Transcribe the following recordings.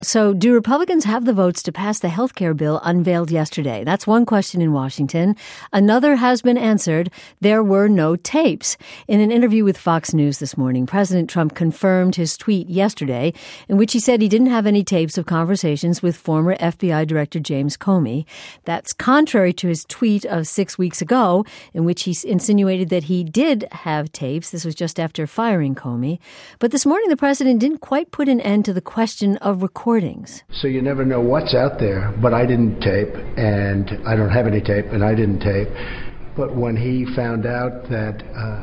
So do Republicans have the votes to pass the health care bill unveiled yesterday? That's one question in Washington. Another has been answered. There were no tapes. In an interview with Fox News this morning, President Trump confirmed his tweet yesterday in which he said he didn't have any tapes of conversations with former FBI Director James Comey. That's contrary to his tweet of 6 weeks ago in which he insinuated that he did have tapes. This was just after firing Comey. But this morning, the president didn't quite put an end to the question of recordings. So you never know what's out there, but I didn't tape, and I don't have any tape, and I didn't tape. But when he found out that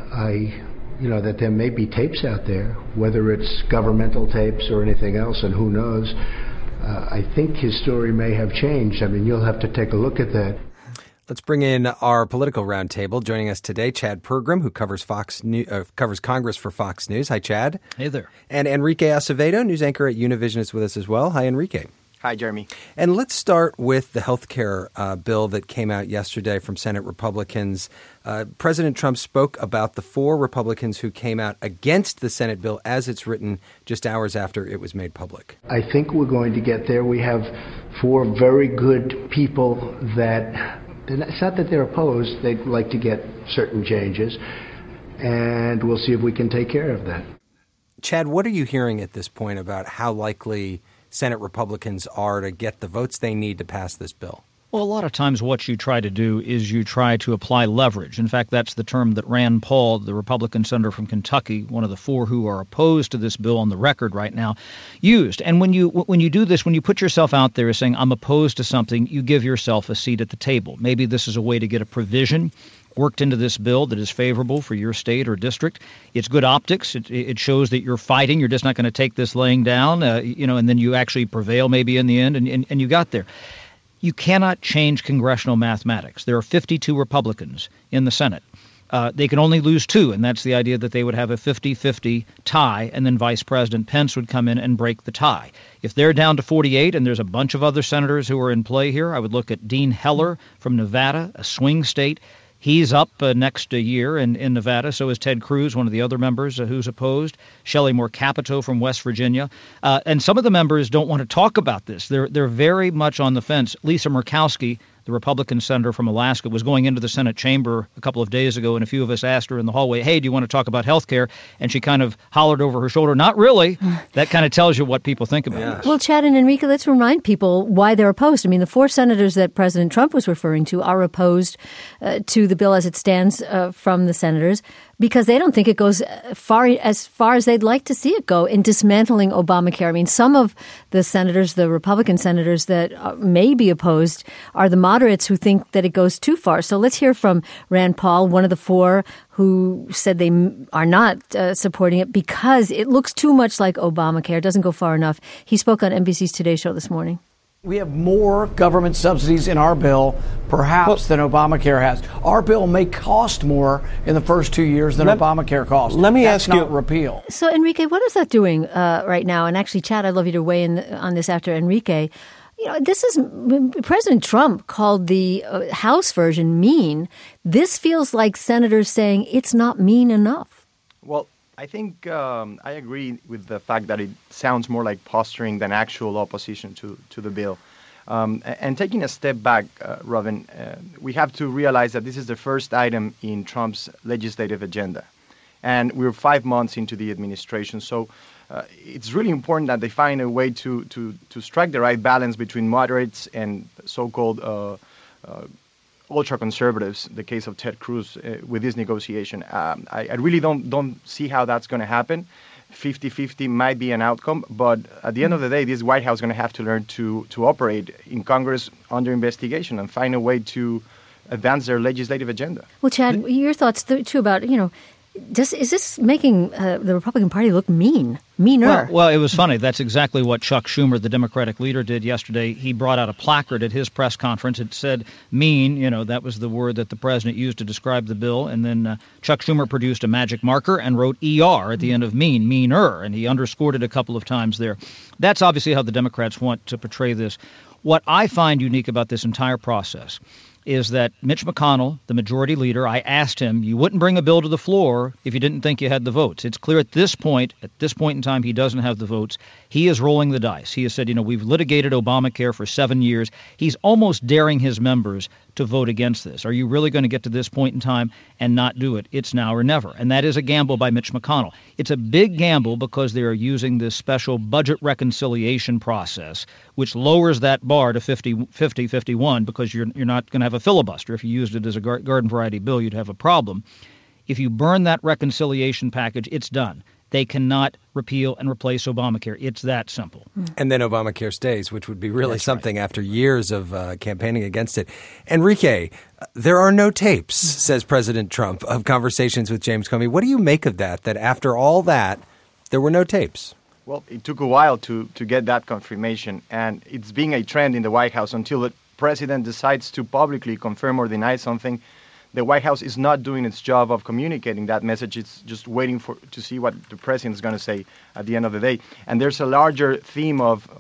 that there may be tapes out there, whether it's governmental tapes or anything else, and who knows, I think his story may have changed. I mean, you'll have to take a look at that. Let's bring in our political roundtable. Joining us today, Chad Pergram, who covers covers Congress for Fox News. Hi, Chad. Hey there. And Enrique Acevedo, news anchor at Univision, is with us as well. Hi, Enrique. Hi, Jeremy. And let's start with the health care bill that came out yesterday from Senate Republicans. President Trump spoke about the 4 Republicans who came out against the Senate bill as it's written just hours after it was made public. I think we're going to get there. We have 4 very good people that... It's not that they're opposed. They'd like to get certain changes, and we'll see if we can take care of that. Chad, what are you hearing at this point about how likely Senate Republicans are to get the votes they need to pass this bill? Well, a lot of times what you try to do is you try to apply leverage. In fact, that's the term that Rand Paul, the Republican senator from Kentucky, one of the 4 who are opposed to this bill on the record right now, used. And when you do this, when you put yourself out there as saying, I'm opposed to something, you give yourself a seat at the table. Maybe this is a way to get a provision worked into this bill that is favorable for your state or district. It's good optics. It shows that you're fighting. You're just not going to take this laying down, and then you actually prevail maybe in the end, and you got there. You cannot change congressional mathematics. There are 52 Republicans in the Senate. They can only lose 2, and that's the idea that they would have a 50-50 tie, and then Vice President Pence would come in and break the tie. If they're down to 48, and there's a bunch of other senators who are in play here, I would look at Dean Heller from Nevada, a swing state. He's up next year in Nevada. So is Ted Cruz, one of the other members who's opposed. Shelley Moore Capito from West Virginia. And some of the members don't want to talk about this. They're very much on the fence. Lisa Murkowski, the Republican senator from Alaska, was going into the Senate chamber a couple of days ago, and a few of us asked her in the hallway, hey, do you want to talk about health care? And she kind of hollered over her shoulder, not really. That kind of tells you what people think about this. Well, Chad and Enrique, let's remind people why they're opposed. I mean, the 4 senators that President Trump was referring to are opposed to the bill as it stands from the senators because they don't think it goes as far as they'd like to see it go in dismantling Obamacare. I mean, some of the senators, the Republican senators that may be opposed are the moderates who think that it goes too far. So let's hear from Rand Paul, one of the 4 who said they are not supporting it because it looks too much like Obamacare. It doesn't go far enough. He spoke on NBC's Today Show this morning. We have more government subsidies in our bill, perhaps, than Obamacare has. Our bill may cost more in the first 2 years than Obamacare cost. Let me That's ask you. not repeal. So, Enrique, what is that doing right now? And actually, Chad, I'd love you to weigh in on this after Enrique. This is President Trump called the House version mean. This feels like senators saying it's not mean enough. Well, I think I agree with the fact that it sounds more like posturing than actual opposition to the bill. And taking a step back, Robin, we have to realize that this is the first item in Trump's legislative agenda. And we're 5 months into the administration. So it's really important that they find a way to strike the right balance between moderates and so-called ultra-conservatives, the case of Ted Cruz, with this negotiation. I really don't see how that's going to happen. 50-50 might be an outcome, but at the end of the day, this White House is going to have to learn to operate in Congress under investigation and find a way to advance their legislative agenda. Well, Chad, your thoughts, too, about, is this making the Republican Party look meaner? Well, it was funny. That's exactly what Chuck Schumer, the Democratic leader, did yesterday. He brought out a placard at his press conference. It said mean. That was the word that the president used to describe the bill. And then Chuck Schumer produced a magic marker and wrote ER at the end of mean, meaner. And he underscored it a couple of times there. That's obviously how the Democrats want to portray this. What I find unique about this entire process is that Mitch McConnell, the majority leader, I asked him, you wouldn't bring a bill to the floor if you didn't think you had the votes. It's clear at this point in time, he doesn't have the votes. He is rolling the dice. He has said, we've litigated Obamacare for 7 years. He's almost daring his members to vote against this. Are you really going to get to this point in time and not do it? It's now or never. And that is a gamble by Mitch McConnell. It's a big gamble because they are using this special budget reconciliation process, which lowers that bar to 50-51 because you're not going to have a filibuster. If you used it as a garden variety bill, you'd have a problem. If you burn that reconciliation package, it's done. They cannot repeal and replace Obamacare. It's that simple. And then Obamacare stays, which would be really something after years of campaigning against it. Enrique, there are no tapes, says President Trump, of conversations with James Comey. What do you make of that after all that, there were no tapes? Well, it took a while to get that confirmation, and it's being a trend in the White House until the president decides to publicly confirm or deny something. The White House is not doing its job of communicating that message. It's just waiting to see what the president is going to say at the end of the day. And there's a larger theme of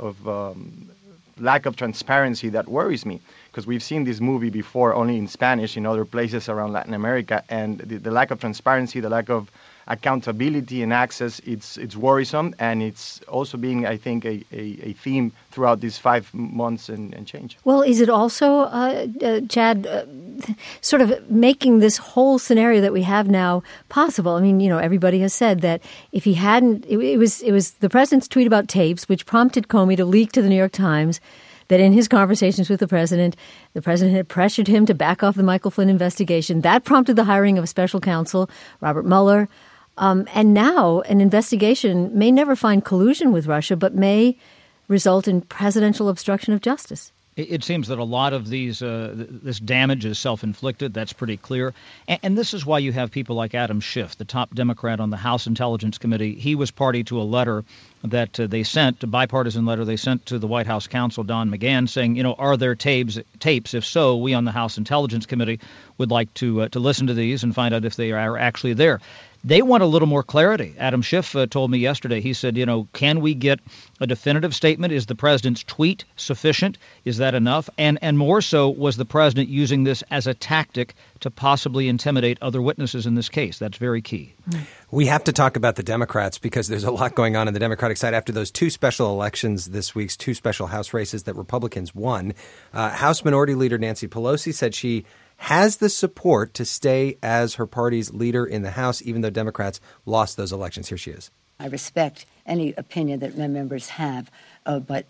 lack of transparency that worries me, because we've seen this movie before only in Spanish in other places around Latin America, and the lack of transparency, the lack of accountability and access, it's worrisome, and it's also being, I think, a theme throughout these 5 months and change. Well, is it also, Chad, sort of making this whole scenario that we have now possible? I mean, everybody has said that if he hadn't, it was the president's tweet about tapes, which prompted Comey to leak to the New York Times that in his conversations with the president had pressured him to back off the Michael Flynn investigation. That prompted the hiring of a special counsel, Robert Mueller. And now an investigation may never find collusion with Russia, but may result in presidential obstruction of justice. It seems that a lot of this damage is self-inflicted. That's pretty clear. And this is why you have people like Adam Schiff, the top Democrat on the House Intelligence Committee. He was party to a letter that they sent, a bipartisan letter they sent to the White House counsel, Don McGahn, saying, are there tapes? If so, we on the House Intelligence Committee would like to listen to these and find out if they are actually there. They want a little more clarity. Adam Schiff told me yesterday, he said, can we get a definitive statement? Is the president's tweet sufficient? Is that enough? And more so, was the president using this as a tactic to possibly intimidate other witnesses in this case? That's very key. We have to talk about the Democrats because there's a lot going on the Democratic side after those 2 special elections this week, 2 special House races that Republicans won. House Minority Leader Nancy Pelosi said she has the support to stay as her party's leader in the House, even though Democrats lost those elections. Here she is. I respect any opinion that my members have, but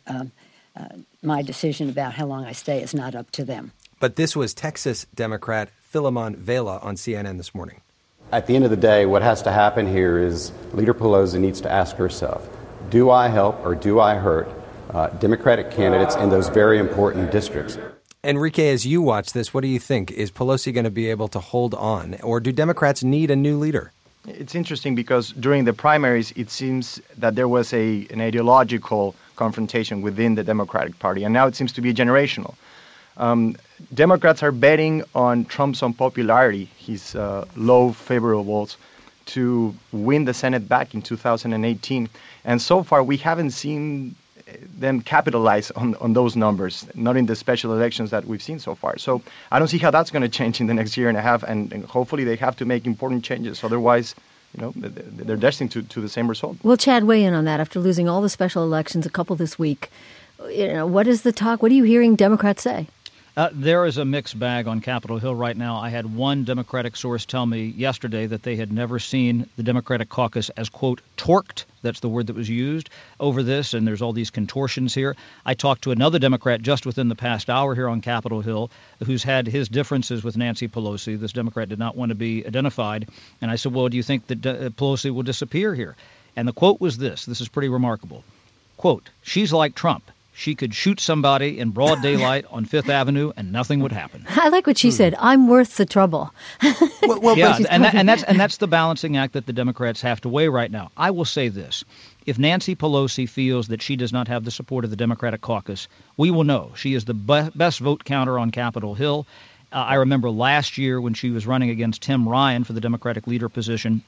my decision about how long I stay is not up to them. But this was Texas Democrat Philemon Vela on CNN this morning. At the end of the day, what has to happen here is Leader Pelosi needs to ask herself, do I help or do I hurt Democratic candidates in those very important districts? Enrique, as you watch this, what do you think? Is Pelosi going to be able to hold on, or do Democrats need a new leader? It's interesting because during the primaries, it seems that there was an ideological confrontation within the Democratic Party, and now it seems to be generational. Democrats are betting on Trump's unpopularity, his low favorables, to win the Senate back in 2018. And so far, we haven't seen them capitalize on those numbers, not in the special elections that we've seen so far. So I don't see how that's going to change in the next year and a half, and hopefully they have to make important changes. Otherwise, they're destined to the same result. Well, Chad, weigh in on that. After losing all the special elections, a couple this week, what is the talk? What are you hearing Democrats say? There is a mixed bag on Capitol Hill right now. I had one Democratic source tell me yesterday that they had never seen the Democratic caucus as, quote, torqued. That's the word that was used over this, and there's all these contortions here. I talked to another Democrat just within the past hour here on Capitol Hill who's had his differences with Nancy Pelosi. This Democrat did not want to be identified. And I said, well, do you think that Pelosi will disappear here? And the quote was this. This is pretty remarkable. Quote, she's like Trump. She could shoot somebody in broad daylight on Fifth Avenue and nothing would happen. I like what she said. I'm worth the trouble. Yeah, and that's the balancing act that the Democrats have to weigh right now. I will say this. If Nancy Pelosi feels that she does not have the support of the Democratic caucus, we will know. She is the best vote counter on Capitol Hill. I remember last year when she was running against Tim Ryan for the Democratic leader position,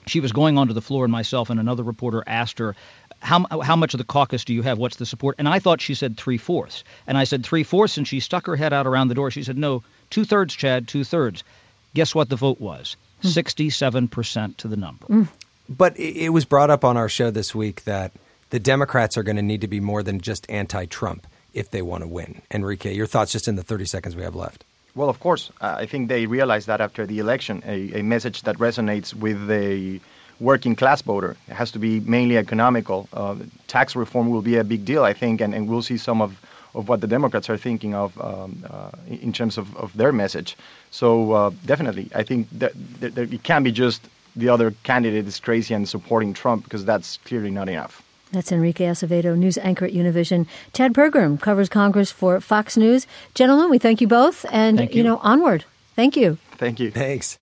She was going onto the floor, and myself and another reporter asked her, how much of the caucus do you have? What's the support? And I thought she said 3/4. And I said 3/4, and she stuck her head out around the door. She said, no, 2/3, Chad, 2/3. Guess what the vote was? 67% to the number. But it was brought up on our show this week that the Democrats are going to need to be more than just anti-Trump if they want to win. Enrique, your thoughts just in the 30 seconds we have left. Well, of course, I think they realized that after the election, a message that resonates with the working class voter. It has to be mainly economical. Tax reform will be a big deal, I think, and we'll see some of what the Democrats are thinking of in terms of their message. So definitely, I think that it can't be just the other candidate is crazy and supporting Trump, because that's clearly not enough. That's Enrique Acevedo, news anchor at Univision. Chad Pergram covers Congress for Fox News. Gentlemen, we thank you both. And, Thank you. Onward. Thank you. Thank you. Thanks.